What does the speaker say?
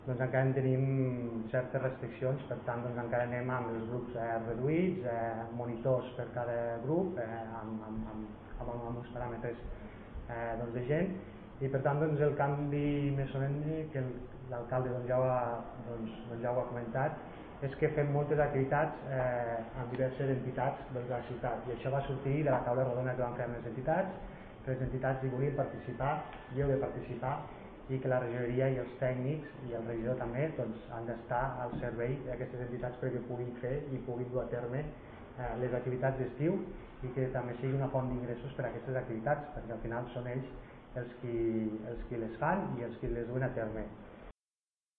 doncs encara en tenim certes restriccions, per tant doncs encara anem amb els grups reduïts, monitors per cada grup, amb uns paràmetres de gent, i per tant doncs, el canvi més solemne que l'alcalde ja ho ha comentat és que fem moltes activitats amb diverses entitats de la ciutat, i això va sortir de la taula rodona que vam fer amb les entitats, que les entitats hi volien participar i heu de participar, i que la regidoria i els tècnics i el regidor també doncs, han d'estar al servei d'aquestes entitats perquè puguin fer i puguin dur a terme les activitats d'estiu, i que també sigui una font d'ingressos per a aquestes activitats, perquè al final són ells els qui les fan i els qui les duen a terme.